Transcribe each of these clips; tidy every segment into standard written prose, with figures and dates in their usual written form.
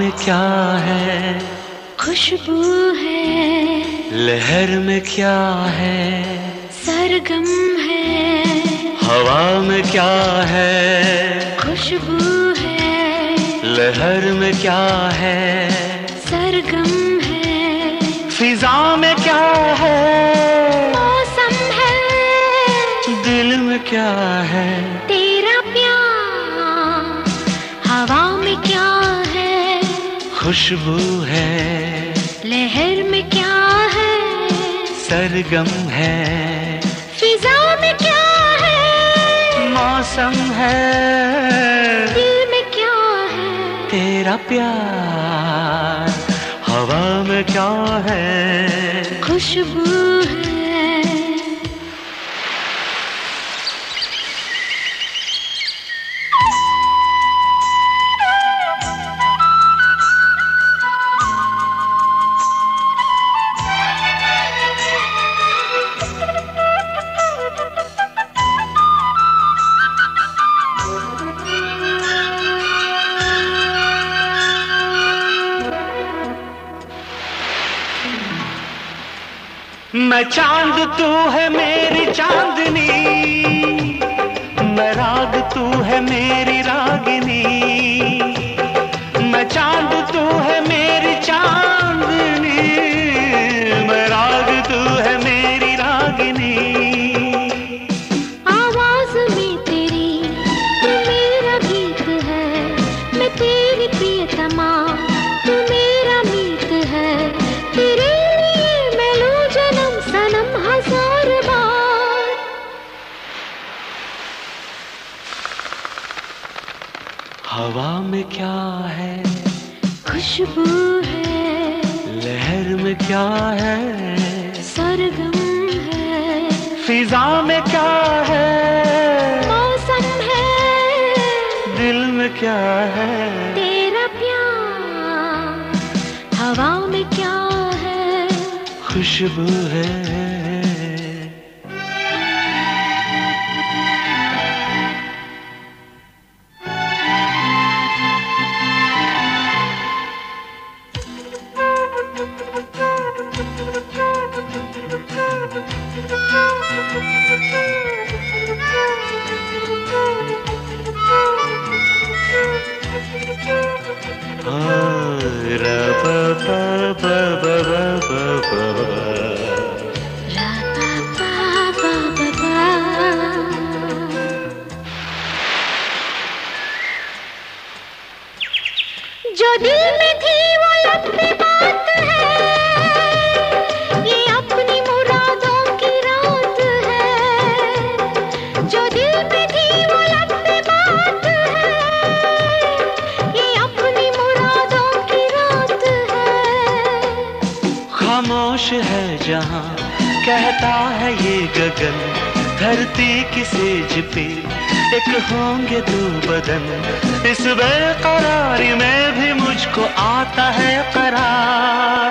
में क्या है? खुशबू है। लहर में क्या है? सरगम है। हवा में क्या है? खुशबू है। लहर में क्या है? सरगम है। फिजा में क्या है? मौसम है। दिल में क्या है? तेरा प्यार। हवा में क्या है? खुशबू है। लहर में क्या है? सरगम है। फिजा में क्या है? मौसम है। दिल में क्या है? तेरा प्यार। हवा में क्या है? खुशबू है। मैं चांद तू है मेरी चांदनी, मैं राग तू है मेरी रागिनी। मैं चांद तू है मेरी चांदनी, मैं राग तू है मेरी रागिनी। आवाज में तेरी तू मेरा गीत है, मैं तेरी प्रियतमा तू मेरा मीत है। तेरे हवा में क्या है? खुशबू है। लहर में क्या है? सरगम है। फिजा में क्या है? मौसम है। दिल में क्या है? तेरा प्यार। हवा में क्या है? खुशबू है। जो दिल में थी वो लब पे बात है, ये अपनी मुरादों की रात है। जो दिल में थी वो लब पे बात है, ये अपनी मुरादों की रात है। खामोश है जहां कहता है ये गगन, धरती की सेज पे एक होंगे दो बदन। इस बेकरारी में भी मुझको आता है करार।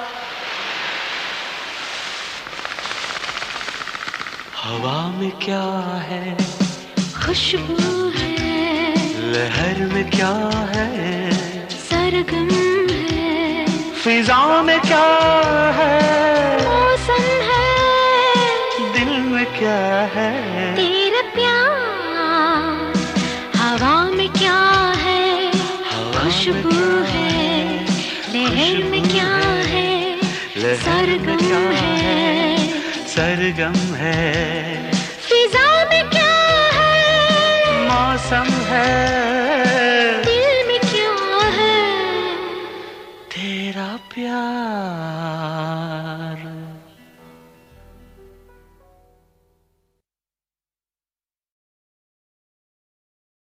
हवा में क्या है? खुशबू है। लहर में क्या है? सरगम है। फिजा में क्या है? मौसम है। दिल में क्या है? तेरा प्यार। हवा में क्या है? खुशबू है। लहर में क्या है? सरगम है। सरगम है।